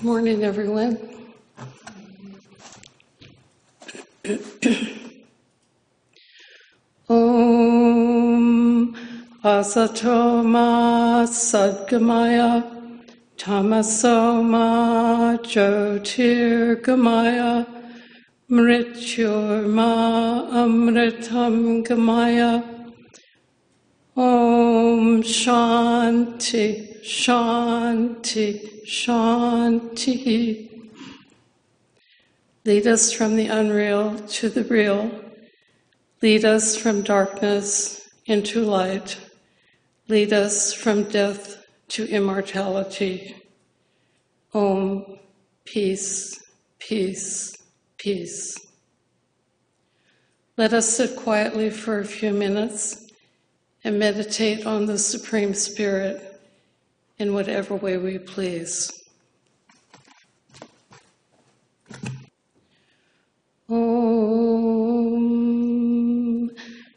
morning, everyone. Om Asato Ma Sadgamaya Tamaso Ma Jyotirgamaya Mrityur Ma Amritam Gamaya. Om Shanti, Shanti, Shanti. Lead us from the unreal to the real. Lead us from darkness into light. Lead us from death to immortality. Om, peace, peace, peace. Let us sit quietly for a few minutes and meditate on the Supreme Spirit in whatever way we please. Om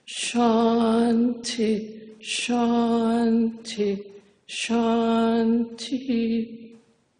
Shanti, Shanti, Shanti.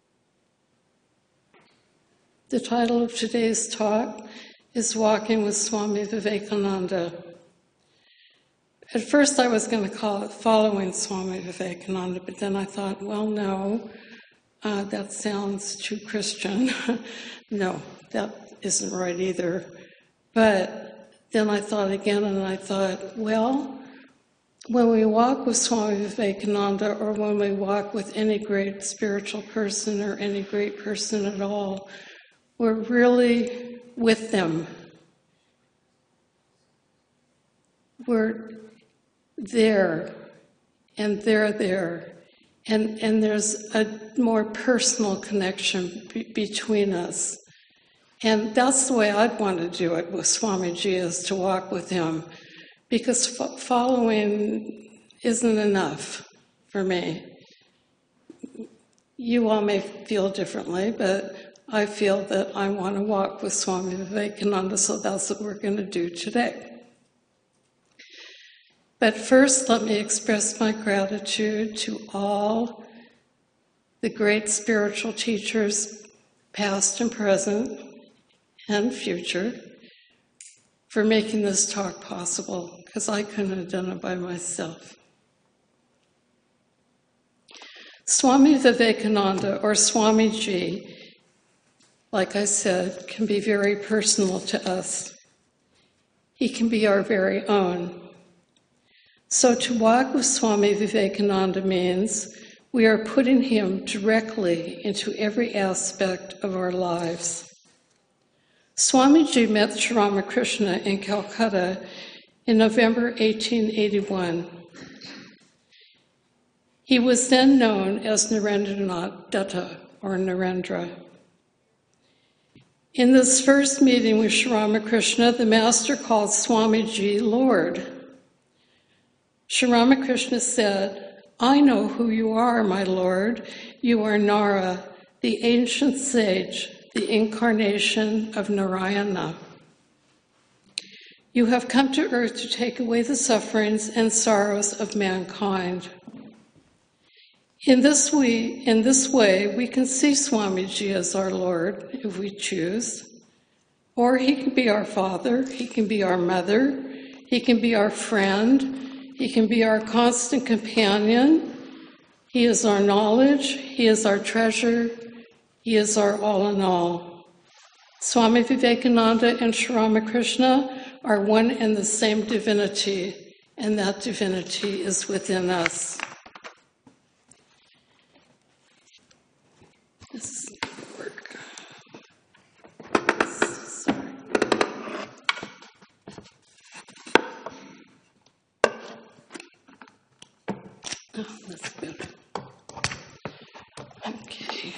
The title of today's talk is Walking with Swami Vivekananda. At first I was going to call it Following Swami Vivekananda, but then I thought, well, no, that sounds too Christian. No, that isn't right either. But then I thought again, and I thought, well, when we walk with Swami Vivekananda, or when we walk with any great spiritual person or any great person at all, we're really with them. We're there, and they're there, and there's a more personal connection between us. And that's the way I'd want to do it with Swamiji, is to walk with him, because following isn't enough for me. You all may feel differently, but I feel that I want to walk with Swami Vivekananda, so that's what we're going to do today. But first, let me express my gratitude to all the great spiritual teachers, past and present and future, for making this talk possible, because I couldn't have done it by myself. Swami Vivekananda, or Swamiji, like I said, can be very personal to us. He can be our very own. So to walk with Swami Vivekananda means we are putting him directly into every aspect of our lives. Swamiji met Sri Ramakrishna in Calcutta in November 1881. He was then known as Narendranath Dutta, or Narendra. In this first meeting with Sri Ramakrishna, the master called Swamiji Lord. Sri Ramakrishna said, "I know who you are, my Lord. You are Nara, the ancient sage, the incarnation of Narayana. You have come to earth to take away the sufferings and sorrows of mankind." In this way, we can see Swamiji as our Lord, if we choose. Or he can be our father, he can be our mother, he can be our friend, he can be our constant companion. He is our knowledge, he is our treasure, he is our all in all. Swami Vivekananda and Sri Ramakrishna are one and the same divinity, and that divinity is within us. This is not going to work. Sorry. Oh, that's better. Okay.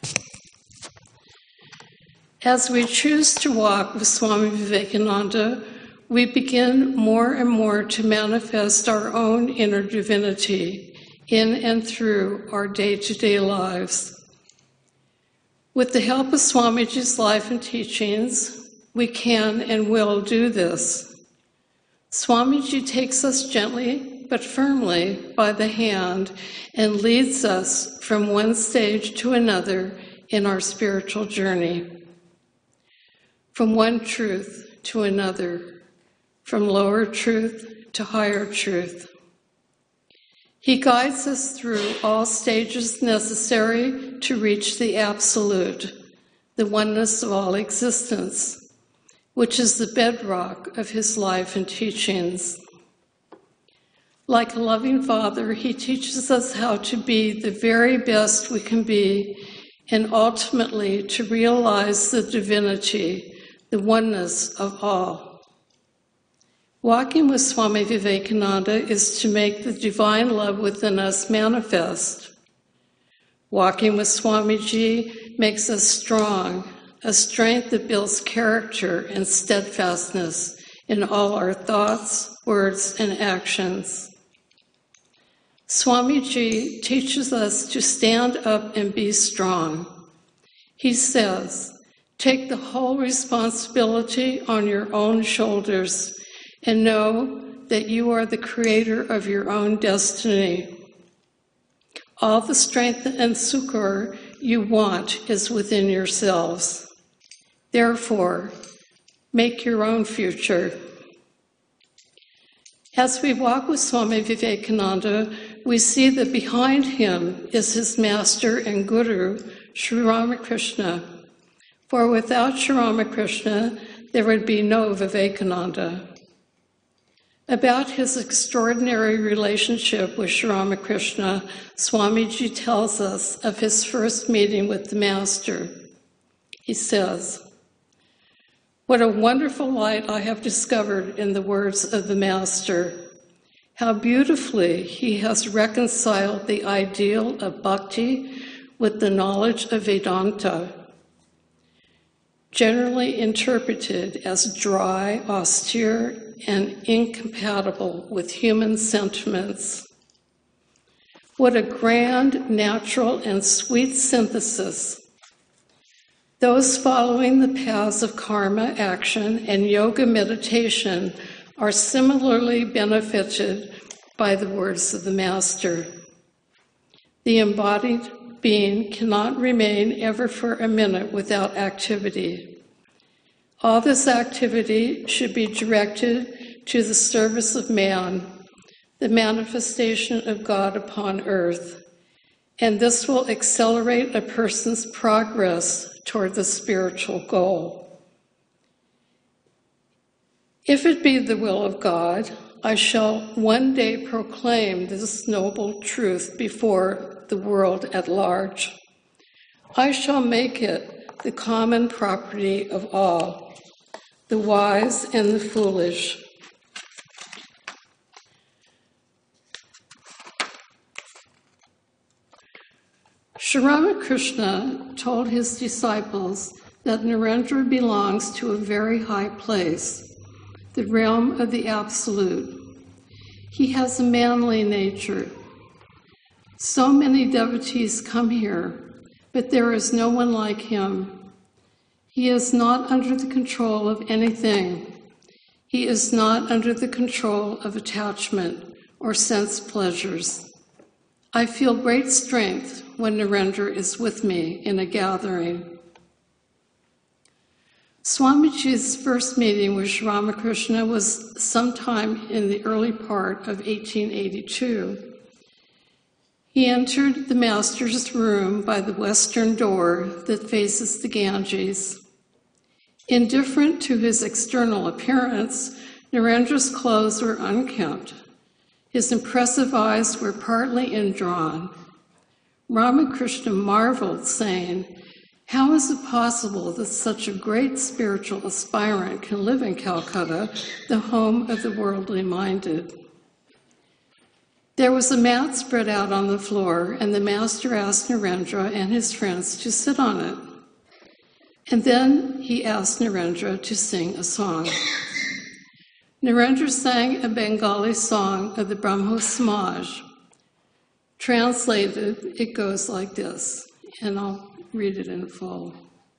As we choose to walk with Swami Vivekananda, we begin more and more to manifest our own inner divinity in and through our day-to-day lives. With the help of Swamiji's life and teachings, we can and will do this. Swamiji takes us gently but firmly by the hand and leads us from one stage to another in our spiritual journey. From one truth to another, from lower truth to higher truth. He guides us through all stages necessary to reach the absolute, the oneness of all existence, which is the bedrock of his life and teachings. Like a loving Father, he teaches us how to be the very best we can be and ultimately to realize the divinity, the oneness of all. Walking with Swami Vivekananda is to make the divine love within us manifest. Walking with Swamiji makes us strong, a strength that builds character and steadfastness in all our thoughts, words, and actions. Swamiji teaches us to stand up and be strong. He says, take the whole responsibility on your own shoulders and know that you are the creator of your own destiny. All the strength and succor you want is within yourselves. Therefore, make your own future. As we walk with Swami Vivekananda, we see that behind him is his master and guru, Sri Ramakrishna. For without Sri Ramakrishna, there would be no Vivekananda. About his extraordinary relationship with Sri Ramakrishna, Swamiji tells us of his first meeting with the Master. He says, "What a wonderful light I have discovered in the words of the Master. How beautifully he has reconciled the ideal of bhakti with the knowledge of Vedanta, generally interpreted as dry, austere, and incompatible with human sentiments. What a grand, natural, and sweet synthesis. Those following the paths of karma, action, and yoga meditation are similarly benefited by the words of the Master. The embodied being cannot remain ever for a minute without activity. All this activity should be directed to the service of man, the manifestation of God upon earth, and this will accelerate a person's progress toward the spiritual goal. If it be the will of God, I shall one day proclaim this noble truth before the world at large. I shall make it the common property of all, the wise and the foolish. Sri Ramakrishna told his disciples that Narendra belongs to a very high place, the realm of the Absolute. He has a manly nature. So many devotees come here, but there is no one like him. He is not under the control of anything. He is not under the control of attachment or sense pleasures. I feel great strength when Narendra is with me in a gathering. Swamiji's first meeting with Sri Ramakrishna was sometime in the early part of 1882. He entered the Master's room by the western door that faces the Ganges. Indifferent to his external appearance, Narendra's clothes were unkempt. His impressive eyes were partly indrawn. Ramakrishna marveled, saying, "How is it possible that such a great spiritual aspirant can live in Calcutta, the home of the worldly minded?" There was a mat spread out on the floor, and the Master asked Narendra and his friends to sit on it. And then he asked Narendra to sing a song. Narendra sang a Bengali song of the Brahmo Samaj. Translated, it goes like this, and I'll read it in full.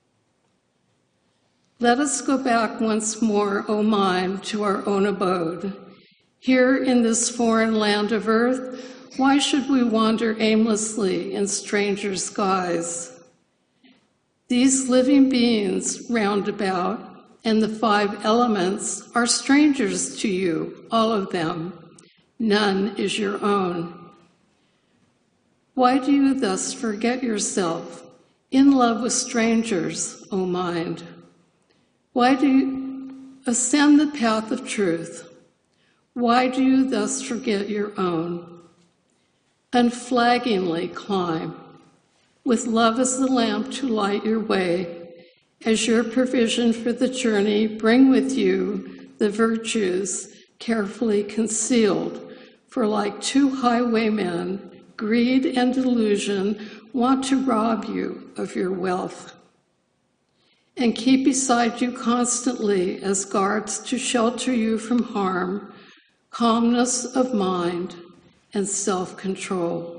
Let us go back once more, O mind, to our own abode. Here in this foreign land of earth, why should we wander aimlessly in stranger skies? These living beings round about and the 5 elements are strangers to you, all of them. None is your own. Why do you thus forget yourself, in love with strangers, O mind? Why do you ascend the path of truth? Why do you thus forget your own? Unflaggingly climb, with love as the lamp to light your way. As your provision for the journey, bring with you the virtues carefully concealed, for like 2 highwaymen, greed and delusion want to rob you of your wealth. And keep beside you constantly as guards to shelter you from harm, calmness of mind and self-control.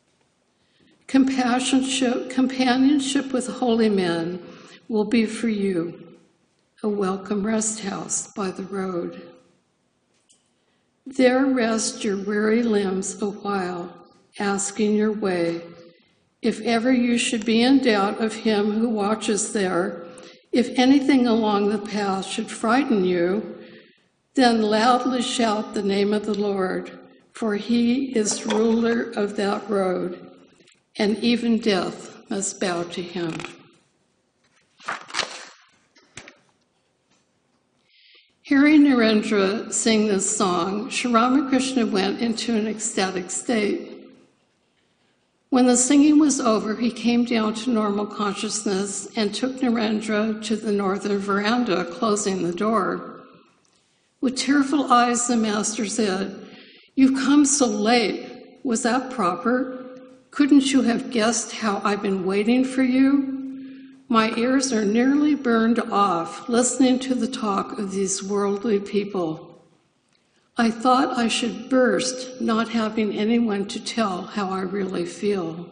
Companionship with holy men will be for you a welcome rest house by the road. There rest your weary limbs a while, asking your way. If ever you should be in doubt of him who watches there, if anything along the path should frighten you, then loudly shout the name of the Lord, for he is ruler of that road, and even death must bow to him. Hearing Narendra sing this song, Sri Ramakrishna went into an ecstatic state. When the singing was over, he came down to normal consciousness and took Narendra to the northern veranda, closing the door. With tearful eyes, the master said, "You've come so late. Was that proper? Couldn't you have guessed how I've been waiting for you? My ears are nearly burned off listening to the talk of these worldly people. I thought I should burst, not having anyone to tell how I really feel."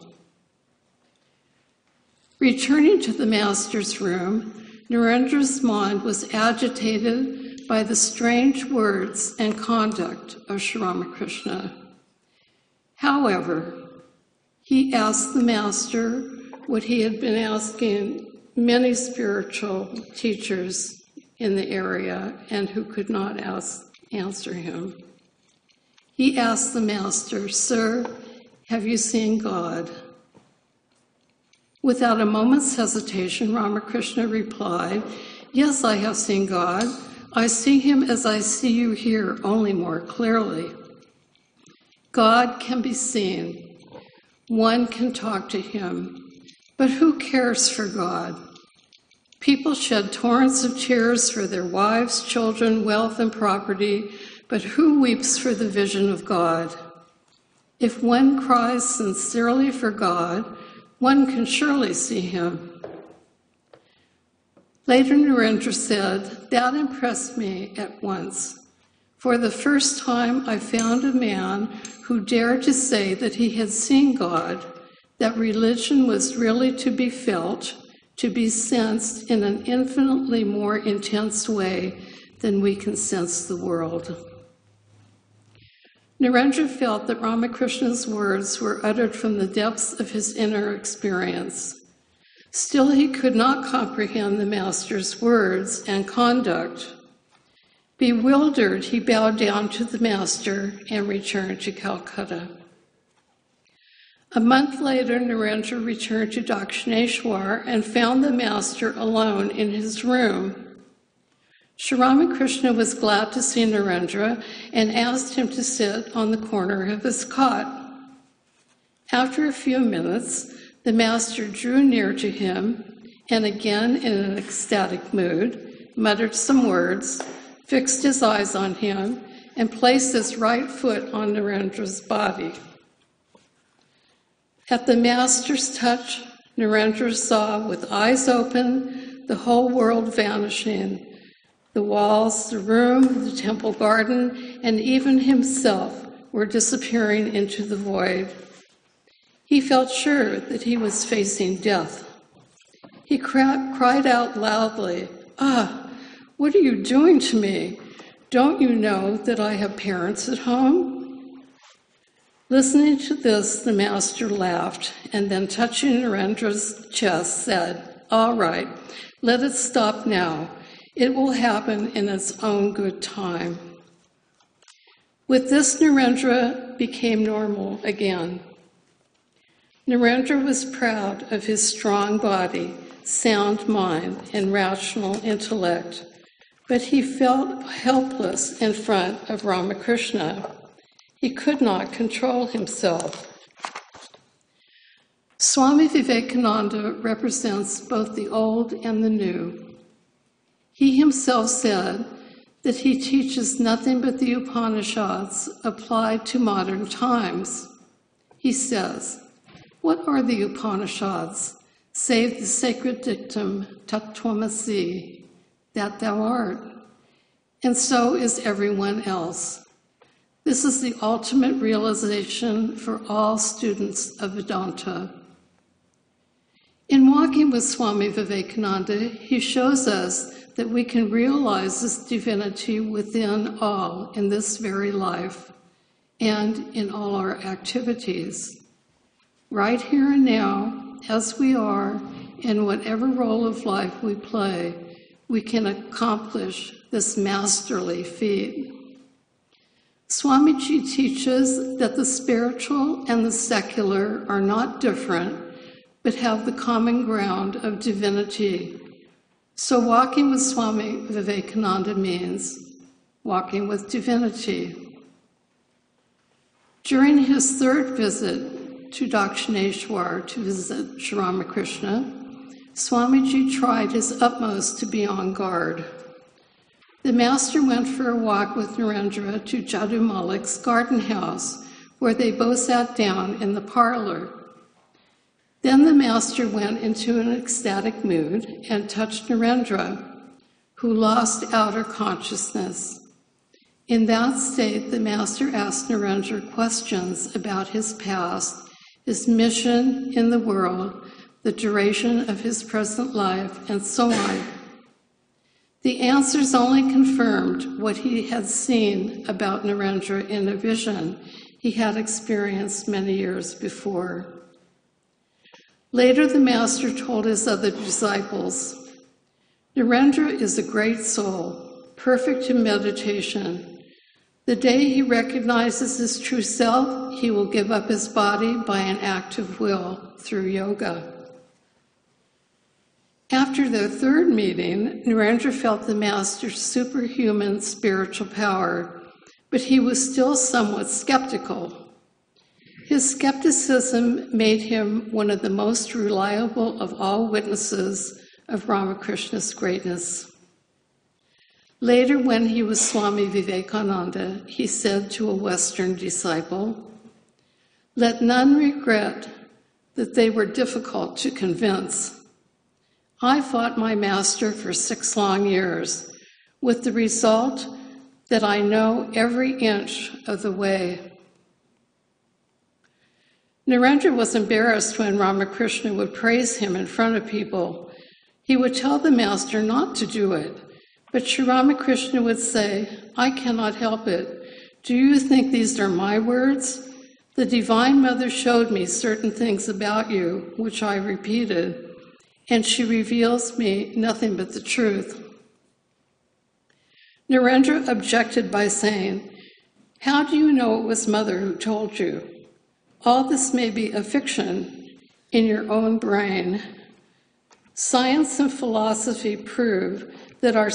Returning to the master's room, Narendra's mind was agitated by the strange words and conduct of Sri Ramakrishna. However, he asked the master what he had been asking many spiritual teachers in the area and who could not answer him. He asked the master, "Sir, have you seen God?" Without a moment's hesitation, Ramakrishna replied, "Yes, I have seen God. I see him as I see you here, only more clearly. God can be seen. One can talk to him. But who cares for God? People shed torrents of tears for their wives, children, wealth, and property, but who weeps for the vision of God? If one cries sincerely for God, one can surely see him." Later, Narendra said, "That impressed me at once. For the first time, I found a man who dared to say that he had seen God, that religion was really to be felt, to be sensed in an infinitely more intense way than we can sense the world." Narendra felt that Ramakrishna's words were uttered from the depths of his inner experience. Still, he could not comprehend the master's words and conduct. Bewildered, he bowed down to the master and returned to Calcutta. A month later, Narendra returned to Dakshineshwar and found the master alone in his room. Sri Ramakrishna was glad to see Narendra and asked him to sit on the corner of his cot. After a few minutes, the master drew near to him and, again in an ecstatic mood, muttered some words, fixed his eyes on him, and placed his right foot on Narendra's body. At the master's touch, Narendra saw, with eyes open, the whole world vanishing, the walls, the room, the temple garden, and even himself were disappearing into the void. He felt sure that he was facing death. He cried out loudly, "Ah, what are you doing to me? Don't you know that I have parents at home?" Listening to this, the master laughed, and then touching Narendra's chest, said, "All right, let it stop now. It will happen in its own good time." With this, Narendra became normal again. Narendra was proud of his strong body, sound mind, and rational intellect, but he felt helpless in front of Ramakrishna. He could not control himself. Swami Vivekananda represents both the old and the new. He himself said that he teaches nothing but the Upanishads applied to modern times. He says, "What are the Upanishads, save the sacred dictum, Tat Tvamasi, that thou art? And so is everyone else." This is the ultimate realization for all students of Vedanta. In walking with Swami Vivekananda, he shows us that we can realize this divinity within all in this very life and in all our activities. Right here and now, as we are, in whatever role of life we play, we can accomplish this masterly feat. Swamiji teaches that the spiritual and the secular are not different, but have the common ground of divinity. So walking with Swami Vivekananda means walking with divinity. During his third visit to Dakshineshwar to visit Sri Ramakrishna, Swamiji tried his utmost to be on guard. The master went for a walk with Narendra to Jadu Malik's garden house, where they both sat down in the parlor. Then the master went into an ecstatic mood and touched Narendra, who lost outer consciousness. In that state, the master asked Narendra questions about his past, his mission in the world, the duration of his present life, and so on. The answers only confirmed what he had seen about Narendra in a vision he had experienced many years before. Later, the master told his other disciples, "Narendra is a great soul, perfect in meditation. The day he recognizes his true self, he will give up his body by an act of will through yoga." After their third meeting, Narendra felt the master's superhuman spiritual power, but he was still somewhat skeptical. His skepticism made him one of the most reliable of all witnesses of Ramakrishna's greatness. Later, when he was Swami Vivekananda, he said to a Western disciple, "Let none regret that they were difficult to convince. I fought my master for 6 long years, with the result that I know every inch of the way." Narendra was embarrassed when Ramakrishna would praise him in front of people. He would tell the master not to do it, but Sri Ramakrishna would say, "I cannot help it. Do you think these are my words? The Divine Mother showed me certain things about you, which I repeated, and she reveals me nothing but the truth." Narendra objected by saying, "How do you know it was Mother who told you? All this may be a fiction in your own brain. Science and philosophy prove that our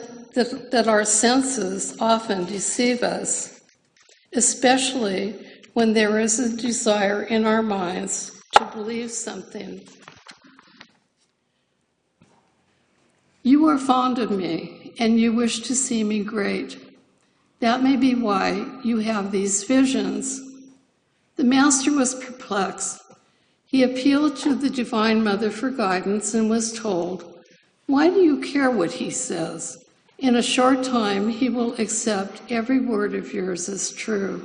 senses often deceive us, especially when there is a desire in our minds to believe something. You are fond of me, and you wish to see me great. That may be why you have these visions." The master was perplexed. He appealed to the Divine Mother for guidance and was told, "Why do you care what he says? In a short time, he will accept every word of yours as true."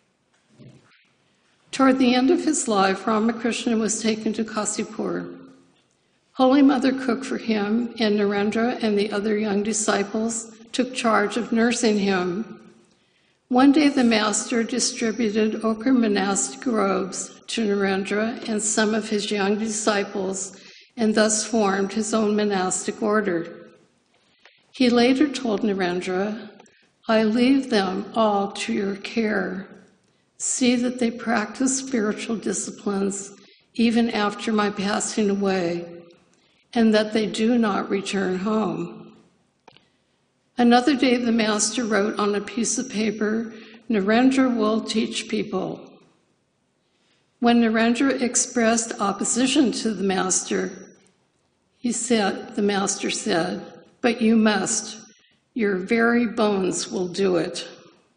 Toward the end of his life, Ramakrishna was taken to Kasipur. Holy Mother cooked for him, and Narendra and the other young disciples took charge of nursing him. One day, the master distributed ochre monastic robes to Narendra and some of his young disciples and thus formed his own monastic order. He later told Narendra, "I leave them all to your care. See that they practice spiritual disciplines even after my passing away, and that they do not return home." Another day, the master wrote on a piece of paper, "Narendra will teach people." When Narendra expressed opposition to the master, the master said, "But you must. Your very bones will do it."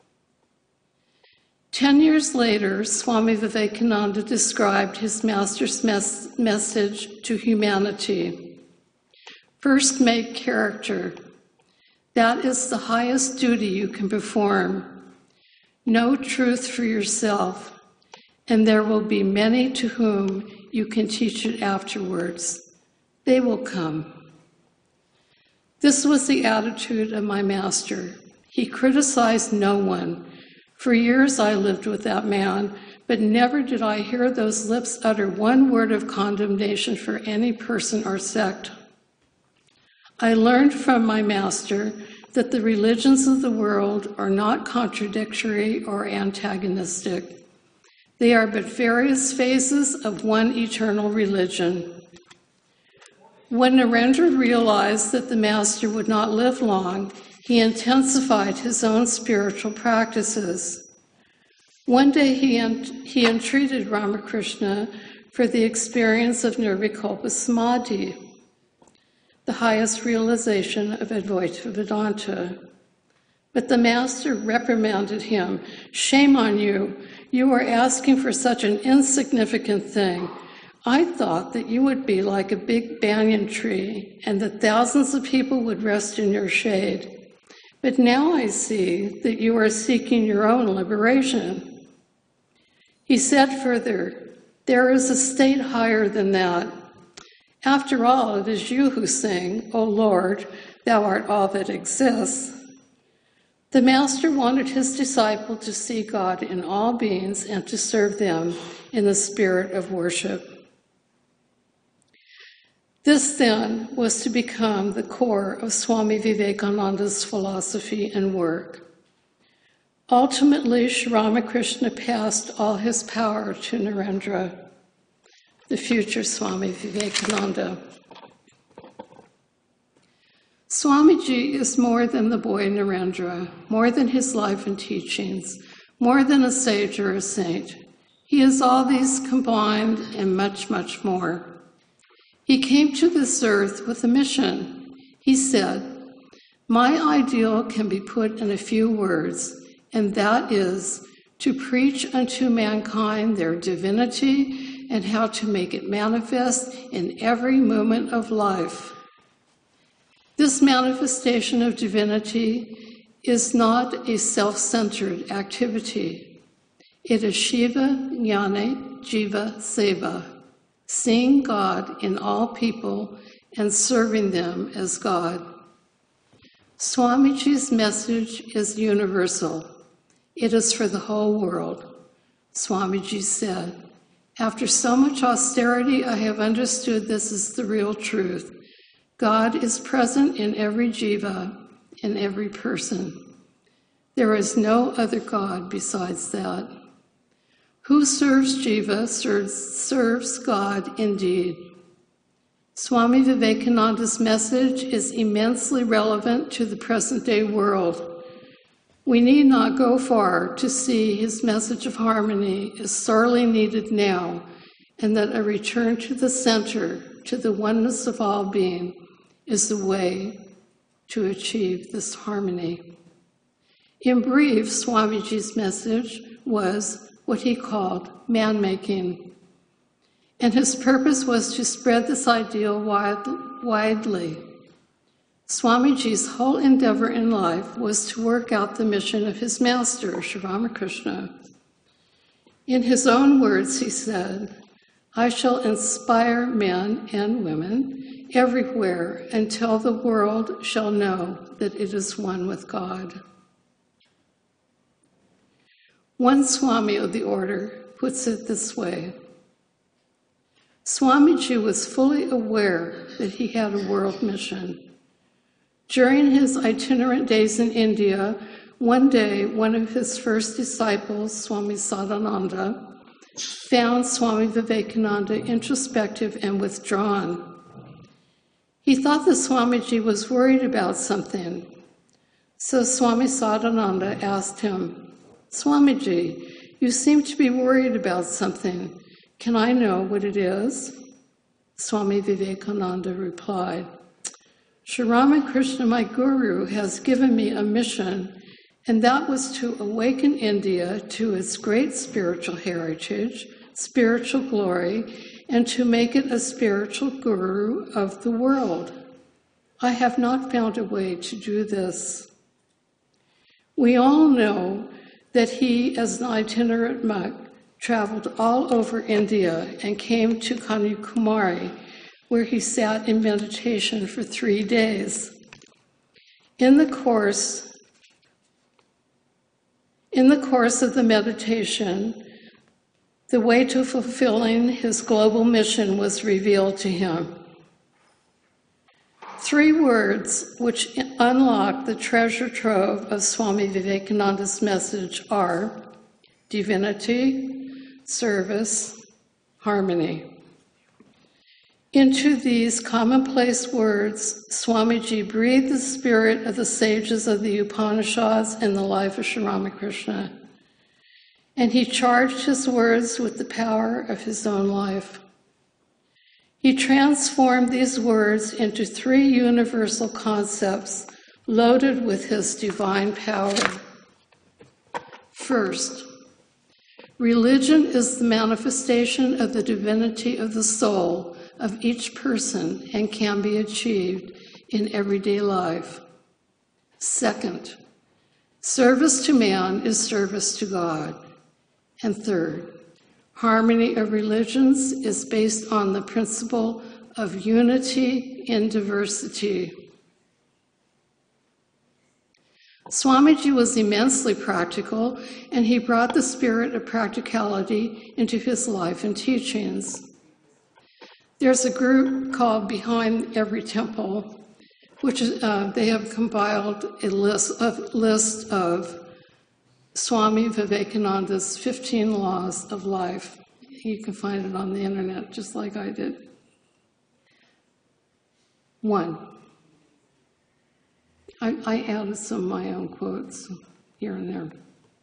10 years later, Swami Vivekananda described his master's message to humanity. First, make character. That is the highest duty you can perform. Know truth for yourself, and there will be many to whom you can teach it afterwards. They will come. This was the attitude of my master. He criticized no one. For years I lived with that man, but never did I hear those lips utter one word of condemnation for any person or sect. I learned from my master that the religions of the world are not contradictory or antagonistic. They are but various phases of one eternal religion. When Narendra realized that the master would not live long, he intensified his own spiritual practices. One day he entreated Ramakrishna for the experience of Nirvikalpa Samadhi, the highest realization of Advaita Vedanta. But the master reprimanded him. "Shame on you. You are asking for such an insignificant thing. I thought that you would be like a big banyan tree and that thousands of people would rest in your shade. But now I see that you are seeking your own liberation." He said further, "There is a state higher than that. After all, it is you who sing, 'O Lord, thou art all that exists.'" The master wanted his disciple to see God in all beings and to serve them in the spirit of worship. This, then, was to become the core of Swami Vivekananda's philosophy and work. Ultimately, Sri Ramakrishna passed all his power to Narendra, the future Swami Vivekananda. Swamiji is more than the boy Narendra, more than his life and teachings, more than a sage or a saint. He is all these combined and much, much more. He came to this earth with a mission. He said, "My ideal can be put in a few words, and that is to preach unto mankind their divinity and how to make it manifest in every moment of life." This manifestation of divinity is not a self-centered activity. It is Shiva Jnana Jiva Seva, seeing God in all people and serving them as God. Swamiji's message is universal. It is for the whole world. Swamiji said, "After so much austerity, I have understood this is the real truth. God is present in every jiva, in every person. There is no other God besides that. Who serves jiva serves God indeed." Swami Vivekananda's message is immensely relevant to the present-day world. We need not go far to see his message of harmony is sorely needed now, and that a return to the center, to the oneness of all being, is the way to achieve this harmony. In brief, Swamiji's message was what he called man-making, and his purpose was to spread this ideal widely. Swamiji's whole endeavor in life was to work out the mission of his master, Sri Ramakrishna. In his own words, he said, "I shall inspire men and women everywhere until the world shall know that it is one with God." One Swami of the order puts it this way: Swamiji was fully aware that he had a world mission. During his itinerant days in India, one day one of his first disciples, Swami Sadananda, found Swami Vivekananda introspective and withdrawn. He thought that Swamiji was worried about something. So Swami Sadananda asked him, "Swamiji, you seem to be worried about something. Can I know what it is?" Swami Vivekananda replied, "Sri Ramakrishna, my guru, has given me a mission, and that was to awaken India to its great spiritual heritage, spiritual glory, and to make it a spiritual guru of the world. I have not found a way to do this." We all know that he, as an itinerant monk, traveled all over India and came to Kanyakumari, where he sat in meditation for 3 days. In the course of the meditation, the way to fulfilling his global mission was revealed to him. 3 words which unlock the treasure trove of Swami Vivekananda's message are divinity, service, harmony. Into these commonplace words, Swamiji breathed the spirit of the sages of the Upanishads and the life of Sri Ramakrishna, and he charged his words with the power of his own life. He transformed these words into 3 universal concepts loaded with his divine power. First, religion is the manifestation of the divinity of the soul of each person and can be achieved in everyday life. Second, service to man is service to God. And third, harmony of religions is based on the principle of unity in diversity. Swamiji was immensely practical, and he brought the spirit of practicality into his life and teachings. There's a group called Behind Every Temple, which they have compiled a list of Swami Vivekananda's 15 laws of life. You can find it on the internet, just like I did. 1. I added some of my own quotes here and there.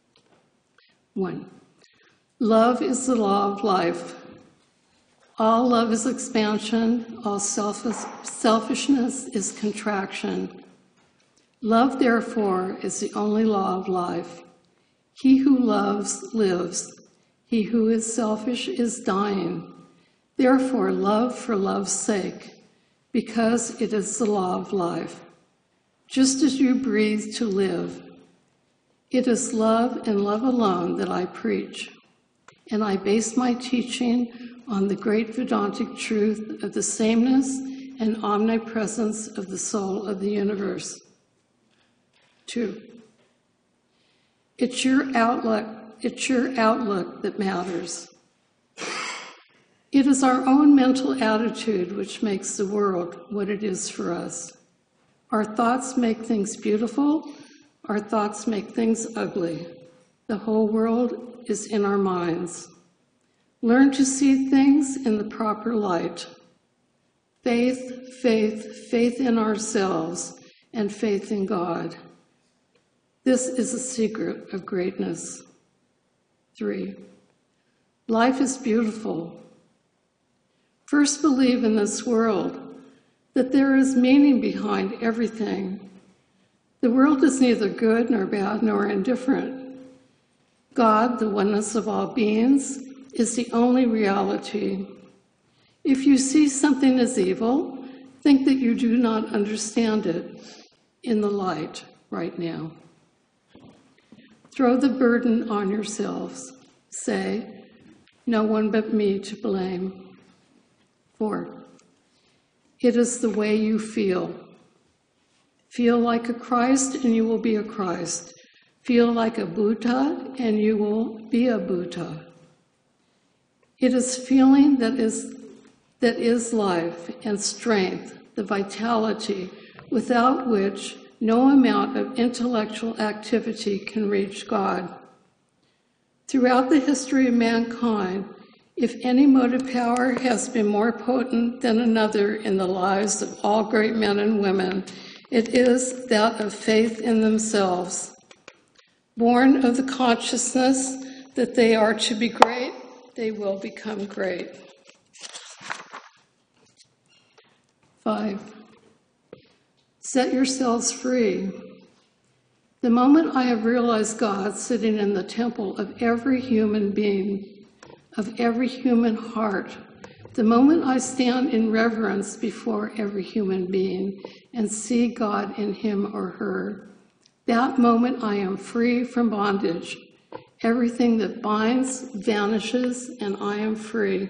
1. Love is the law of life. All love is expansion. All selfishness is contraction. Love, therefore, is the only law of life. He who loves lives. He who is selfish is dying. Therefore, love for love's sake, because it is the law of life. Just as you breathe to live. It is love and love alone that I preach, and I base my teaching on the great Vedantic truth of the sameness and omnipresence of the soul of the universe. 2. It's your outlook that matters. It is our own mental attitude which makes the world what it is for us. Our thoughts make things beautiful. Our thoughts make things ugly. The whole world is in our minds. Learn to see things in the proper light. Faith in ourselves, and faith in God. This is the secret of greatness. 3. Life is beautiful. First, believe in this world, that there is meaning behind everything. The world is neither good nor bad nor indifferent. God, the oneness of all beings, is the only reality. If you see something as evil, think that you do not understand it in the light right now. Throw the burden on yourselves. Say, no one but me to blame. 4. It is the way you feel. Feel like a Christ and you will be a Christ. Feel like a Buddha and you will be a Buddha. It is feeling that is that is life and strength, the vitality without which no amount of intellectual activity can reach God. Throughout the history of mankind, if any motive power has been more potent than another in the lives of all great men and women, it is that of faith in themselves. Born of the consciousness that they are to be great, they will become great. 5. Set yourselves free. The moment I have realized God sitting in the temple of every human being, of every human heart, the moment I stand in reverence before every human being and see God in him or her, that moment I am free from bondage. Everything that binds vanishes, and I am free.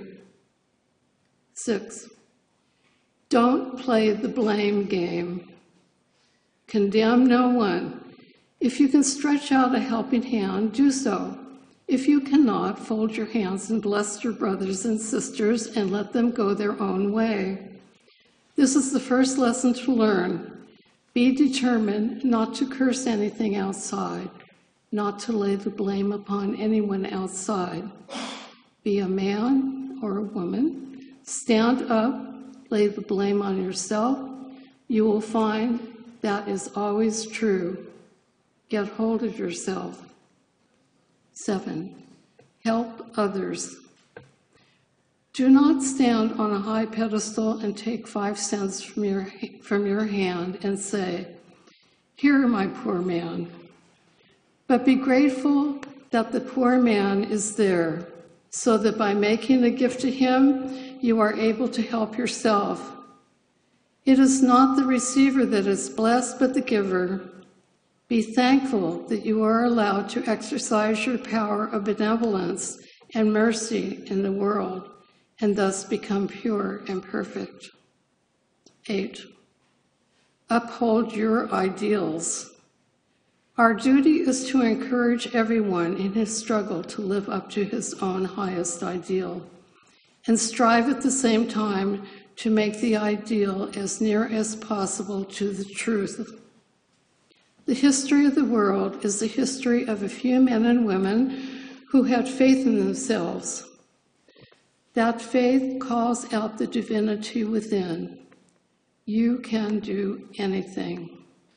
6. Don't play the blame game. Condemn no one. If you can stretch out a helping hand, do so. If you cannot, fold your hands and bless your brothers and sisters and let them go their own way. This is the first lesson to learn. Be determined not to curse anything outside, not to lay the blame upon anyone outside. Be a man or a woman. Stand up, lay the blame on yourself. You will find that is always true. Get hold of yourself. 7. Help others. Do not stand on a high pedestal and take 5 cents from your hand and say, "Here, my poor man." But be grateful that the poor man is there, so that by making a gift to him, you are able to help yourself. It is not the receiver that is blessed, but the giver. Be thankful that you are allowed to exercise your power of benevolence and mercy in the world, and thus become pure and perfect. 8. Uphold your ideals. Our duty is to encourage everyone in his struggle to live up to his own highest ideal, and strive at the same time to make the ideal as near as possible to the truth. The history of the world is the history of a few men and women who had faith in themselves. That faith calls out the divinity within. You can do anything.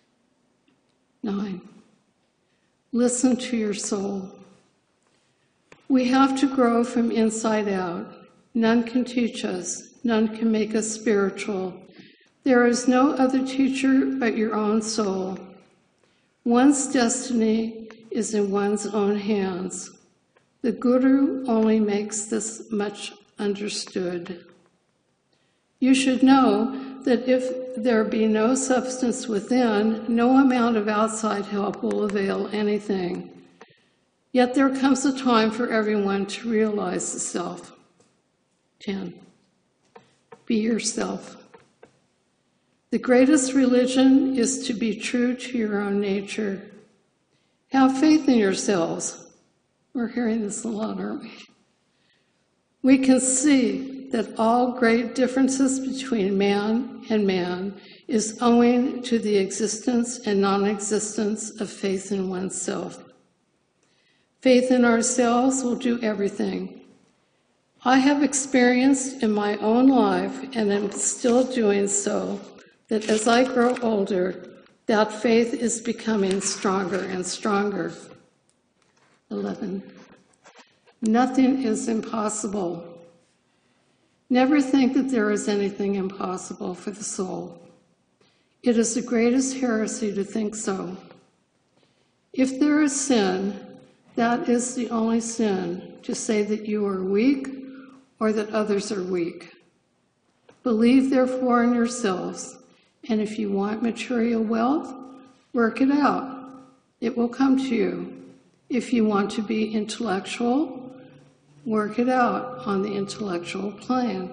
9. Listen to your soul. We have to grow from inside out. None can teach us. None can make us spiritual. There is no other teacher but your own soul. One's destiny is in one's own hands. The Guru only makes this much understood. You should know that if there be no substance within, no amount of outside help will avail anything. Yet there comes a time for everyone to realize the self. 10. Be yourself. The greatest religion is to be true to your own nature. Have faith in yourselves. We're hearing this a lot, aren't we? We can see that all great differences between man and man is owing to the existence and non-existence of faith in oneself. Faith in ourselves will do everything. I have experienced in my own life, and am still doing so, that as I grow older, that faith is becoming stronger and stronger. 11. Nothing is impossible. Never think that there is anything impossible for the soul. It is the greatest heresy to think so. If there is sin, that is the only sin, to say that you are weak or that others are weak. Believe therefore in yourselves, and if you want material wealth, work it out. It will come to you. If you want to be intellectual, work it out on the intellectual plane.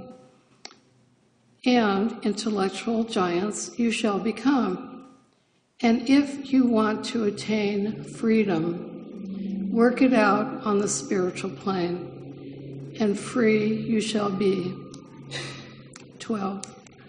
And intellectual giants you shall become. And if you want to attain freedom, work it out on the spiritual plane, and free you shall be. 12.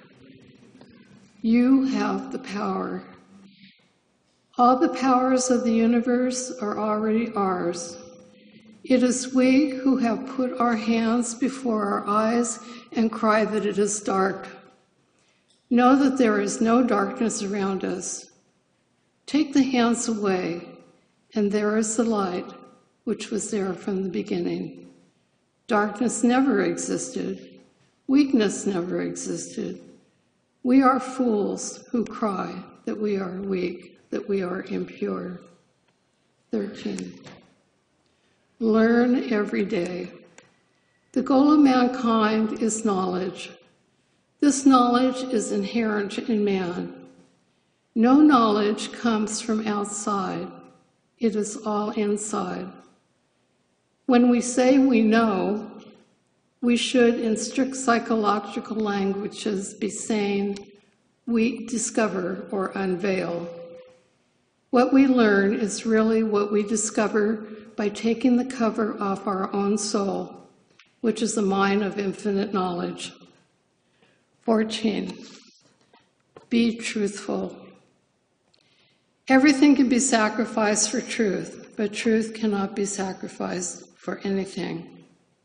You have the power. All the powers of the universe are already ours. It is we who have put our hands before our eyes and cry that it is dark. Know that there is no darkness around us. Take the hands away, and there is the light, which was there from the beginning. Darkness never existed. Weakness never existed. We are fools who cry that we are weak, that we are impure. 13. Learn every day. The goal of mankind is knowledge. This knowledge is inherent in man. No knowledge comes from outside. It is all inside. When we say we know, we should, in strict psychological languages, be saying we discover or unveil. What we learn is really what we discover by taking the cover off our own soul, which is a mine of infinite knowledge. 14. Be truthful. Everything can be sacrificed for truth, but truth cannot be sacrificed for anything.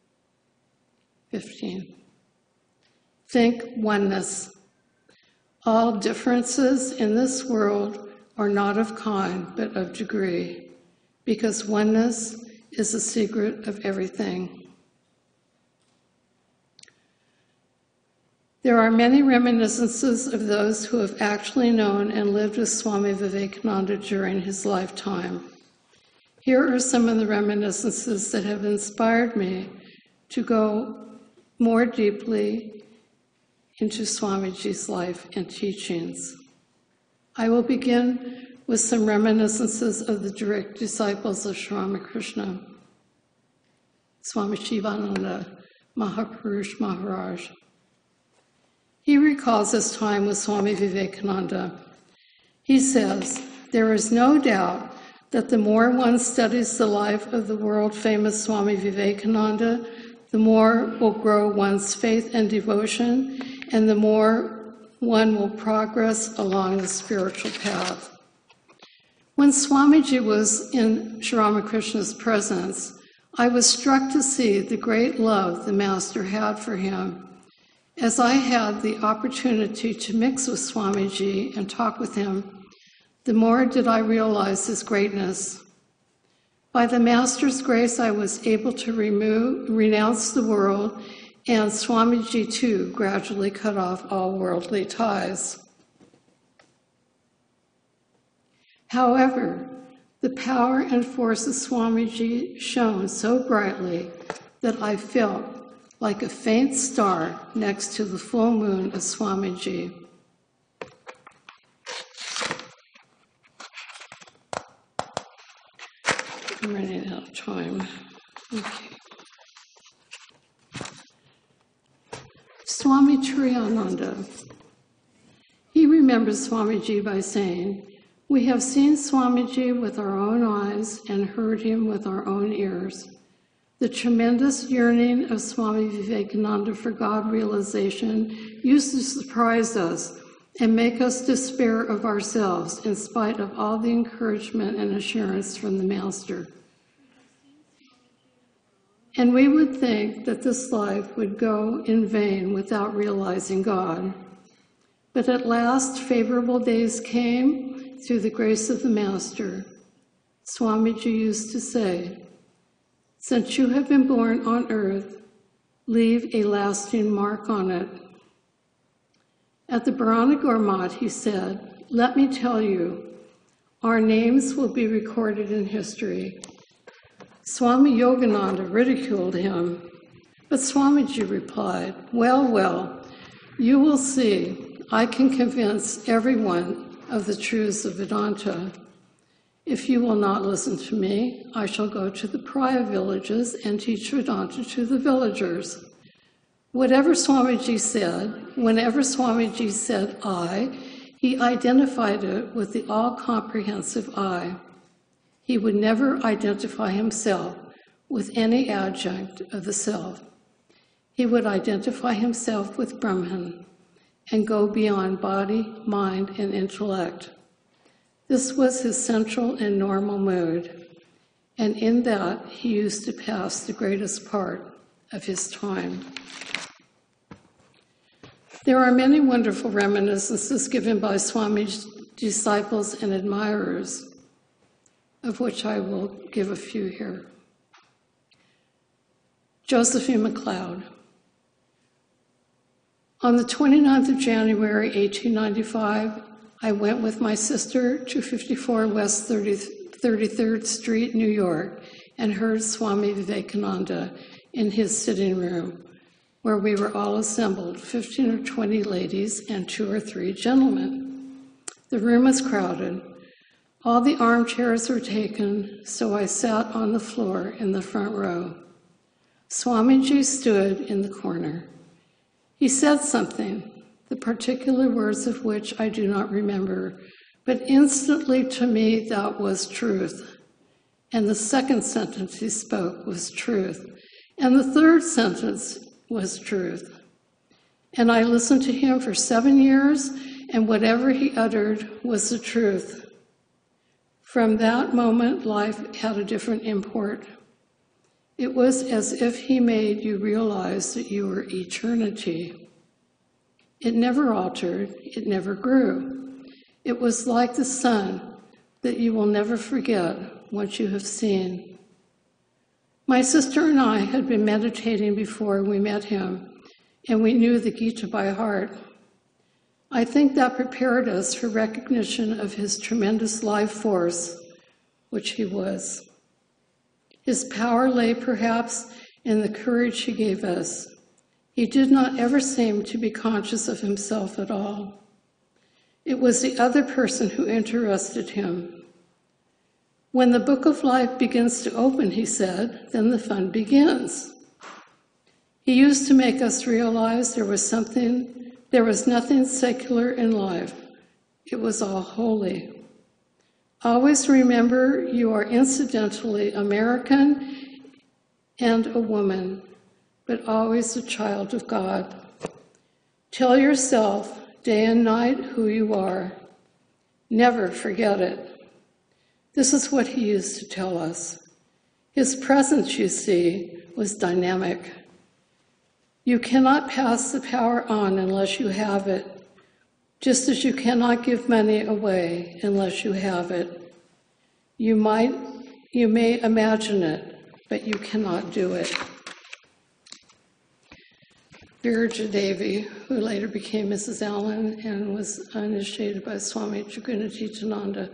15. Think oneness. All differences in this world are not of kind, but of degree, because oneness is the secret of everything. There are many reminiscences of those who have actually known and lived with Swami Vivekananda during his lifetime. Here are some of the reminiscences that have inspired me to go more deeply into Swamiji's life and teachings. I will begin with some reminiscences of the direct disciples of Sri Ramakrishna. Swami Shivananda Mahapurush Maharaj. He recalls his time with Swami Vivekananda. He says, "There is no doubt that the more one studies the life of the world-famous Swami Vivekananda, the more will grow one's faith and devotion, and the more one will progress along the spiritual path." When Swamiji was in Sri Ramakrishna's presence, I was struck to see the great love the Master had for him. As I had the opportunity to mix with Swamiji and talk with him, the more did I realize his greatness. By the Master's grace, I was able to renounce the world, and Swamiji too gradually cut off all worldly ties. However, the power and force of Swamiji shone so brightly that I felt like a faint star next to the full moon of Swamiji. I'm running out of time. Okay. Swami Triyananda. He remembers Swamiji by saying, "We have seen Swamiji with our own eyes and heard him with our own ears. The tremendous yearning of Swami Vivekananda for God realization used to surprise us and make us despair of ourselves in spite of all the encouragement and assurance from the Master. And we would think that this life would go in vain without realizing God. But at last, favorable days came through the grace of the Master. Swamiji used to say, 'Since you have been born on earth, leave a lasting mark on it.' At the Bharanagar Math, he said, 'Let me tell you, our names will be recorded in history.' Swami Yogananda ridiculed him, but Swamiji replied, 'Well, you will see. I can convince everyone of the truths of Vedanta. If you will not listen to me, I shall go to the pariah villages and teach Vedanta to the villagers.' Whenever Swamiji said I, he identified it with the all-comprehensive I. He would never identify himself with any adjunct of the self. He would identify himself with Brahman and go beyond body, mind, and intellect. This was his central and normal mood, and in that he used to pass the greatest part of his time. There are many wonderful reminiscences given by Swami's disciples and admirers, of which I will give a few here. Josephine MacLeod. On the 29th of January, 1895, I went with my sister to 54 West 33rd Street, New York, and heard Swami Vivekananda in his sitting room, where we were all assembled, 15 or 20 ladies and 2 or 3 gentlemen. The room was crowded. All the armchairs were taken, so I sat on the floor in the front row. Swamiji stood in the corner. He said something, the particular words of which I do not remember, but instantly to me that was truth. And the second sentence he spoke was truth. And the third sentence was truth. And I listened to him for 7 years, and whatever he uttered was the truth. From that moment, life had a different import. It was as if he made you realize that you were eternity. It never altered, it never grew. It was like the sun that you will never forget once you have seen. My sister and I had been meditating before we met him, and we knew the Gita by heart. I think that prepared us for recognition of his tremendous life force, which he was. His power lay perhaps in the courage he gave us. He did not ever seem to be conscious of himself at all. It was the other person who interested him. When the book of life begins to open, he said, then the fun begins. He used to make us realize there was nothing secular in life. It was all holy. Always remember you are incidentally American and a woman, but always a child of God. Tell yourself day and night who you are. Never forget it. This is what he used to tell us. His presence, you see, was dynamic. You cannot pass the power on unless you have it, just as you cannot give money away unless you have it. You may imagine it, but you cannot do it. Viraja Devi, who later became Mrs. Allen and was initiated by Swami Trigunatitananda.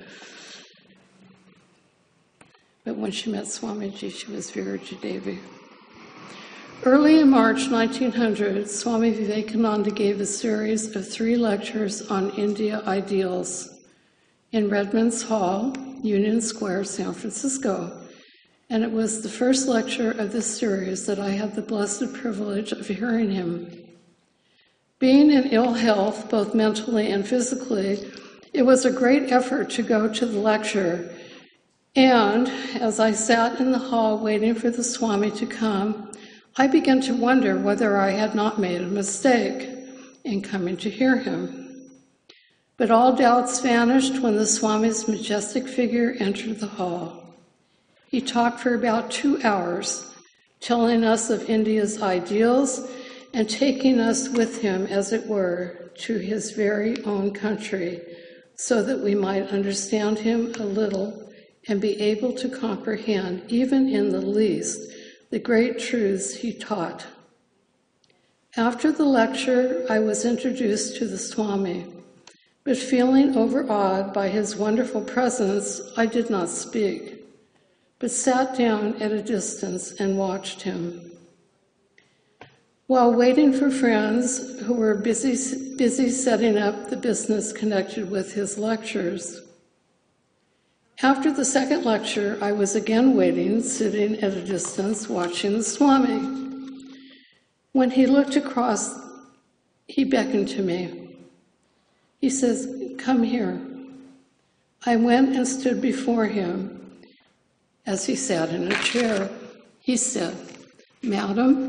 But when she met Swamiji, she was Viraja Devi. Early in March 1900, Swami Vivekananda gave a series of 3 lectures on India ideals in Redmond's Hall, Union Square, San Francisco. And it was the first lecture of this series that I had the blessed privilege of hearing him. Being in ill health, both mentally and physically, it was a great effort to go to the lecture. And as I sat in the hall waiting for the Swami to come, I began to wonder whether I had not made a mistake in coming to hear him. But all doubts vanished when the Swami's majestic figure entered the hall. He talked for about 2 hours, telling us of India's ideals and taking us with him, as it were, to his very own country, so that we might understand him a little and be able to comprehend, even in the least, the great truths he taught. After the lecture, I was introduced to the Swami, but feeling overawed by his wonderful presence, I did not speak, but sat down at a distance and watched him. While waiting for friends who were busy setting up the business connected with his lectures. After the second lecture, I was again waiting, sitting at a distance, watching the Swami. When he looked across, he beckoned to me. He says, "Come here." I went and stood before him. As he sat in a chair, he said, "Madam,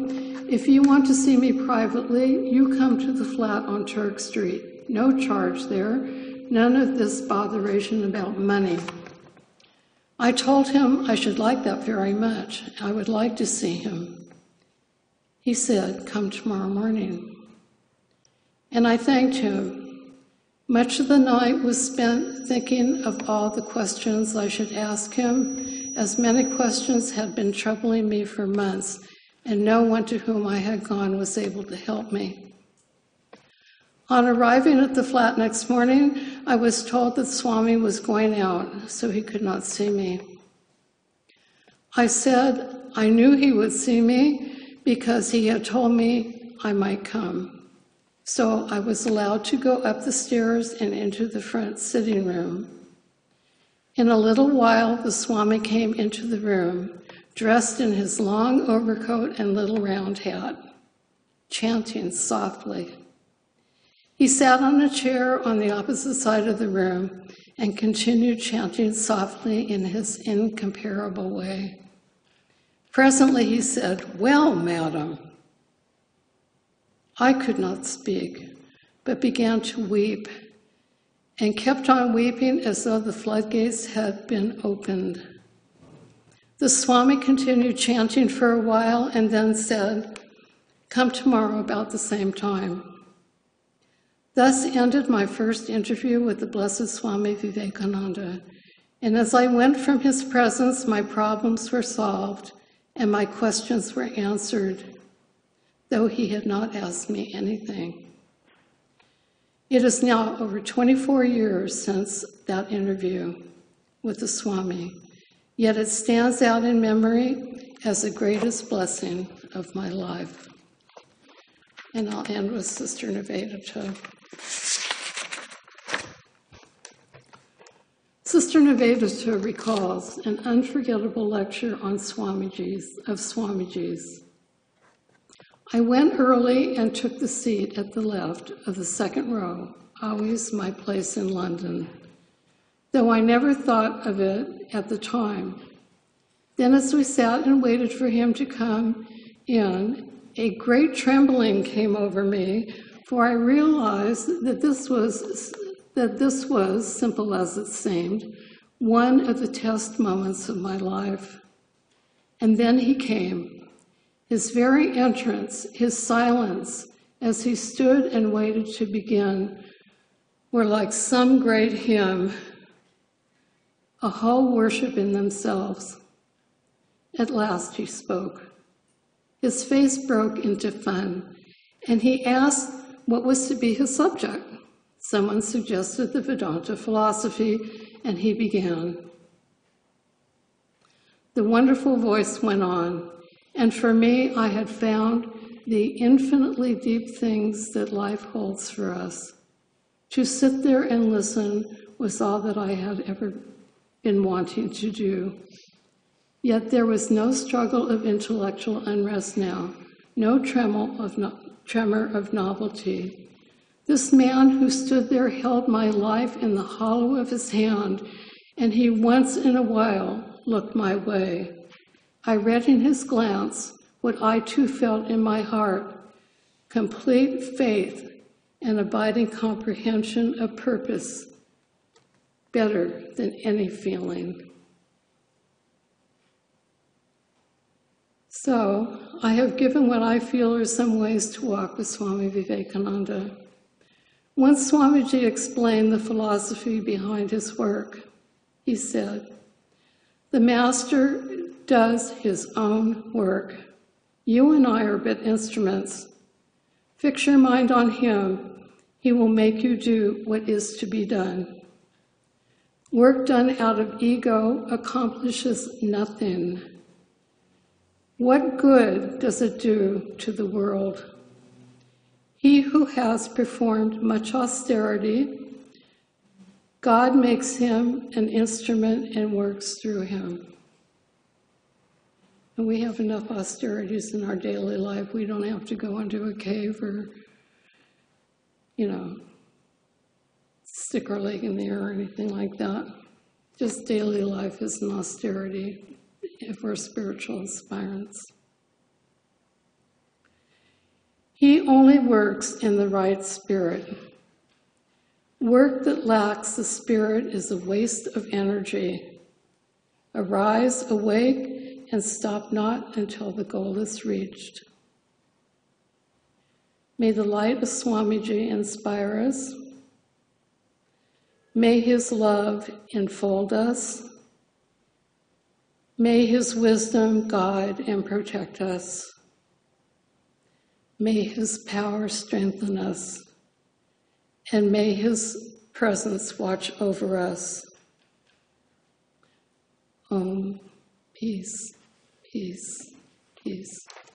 if you want to see me privately, you come to the flat on Turk Street. No charge there. None of this botheration about money. I told him I should like that very much. I would like to see him. He said, come tomorrow morning. And I thanked him. Much of the night was spent thinking of all the questions I should ask him, as many questions had been troubling me for months, and no one to whom I had gone was able to help me. On arriving at the flat next morning, I was told that Swami was going out, so he could not see me. I said I knew he would see me because he had told me I might come. So I was allowed to go up the stairs and into the front sitting room. In a little while, the Swami came into the room, dressed in his long overcoat and little round hat, chanting softly. He sat on a chair on the opposite side of the room and continued chanting softly in his incomparable way. Presently he said, "Well, madam." I could not speak, but began to weep, and kept on weeping as though the floodgates had been opened. The Swami continued chanting for a while and then said, "Come tomorrow about the same time." Thus ended my first interview with the Blessed Swami Vivekananda, and as I went from his presence, my problems were solved and my questions were answered, though he had not asked me anything. It is now over 24 years since that interview with the Swami, yet it stands out in memory as the greatest blessing of my life. And I'll end with Sister Nivedita. Sister Nivedita recalls an unforgettable lecture on Swamiji's. I went early and took the seat at the left of the second row, always my place in London, though I never thought of it at the time. Then as we sat and waited for him to come in, a great trembling came over me, for I realized that this was, simple as it seemed, one of the test moments of my life. And then he came. His very entrance, his silence, as he stood and waited to begin, were like some great hymn, a whole worship in themselves. At last he spoke. His face broke into fun, and he asked what was to be his subject. Someone suggested the Vedanta philosophy, and he began. The wonderful voice went on, and for me, I had found the infinitely deep things that life holds for us. To sit there and listen was all that I had ever been wanting to do. Yet there was no struggle of intellectual unrest now, no tremor of novelty. This man who stood there held my life in the hollow of his hand, and he once in a while looked my way. I read in his glance what I too felt in my heart, complete faith and abiding comprehension of purpose, better than any feeling. So, I have given what I feel are some ways to walk with Swami Vivekananda. Once Swamiji explained the philosophy behind his work. He said, "The Master does his own work. You and I are but instruments. Fix your mind on him. He will make you do what is to be done. Work done out of ego accomplishes nothing. What good does it do to the world? He who has performed much austerity, God makes him an instrument and works through him." And we have enough austerities in our daily life. We don't have to go into a cave or, stick our leg in the air or anything like that. Just daily life is an austerity if we're spiritual aspirants. He only works in the right spirit. Work that lacks the spirit is a waste of energy. Arise, awake, and stop not until the goal is reached. May the light of Swamiji inspire us. May his love enfold us. May his wisdom guide and protect us. May his power strengthen us. And may his presence watch over us. Om, peace, peace, peace.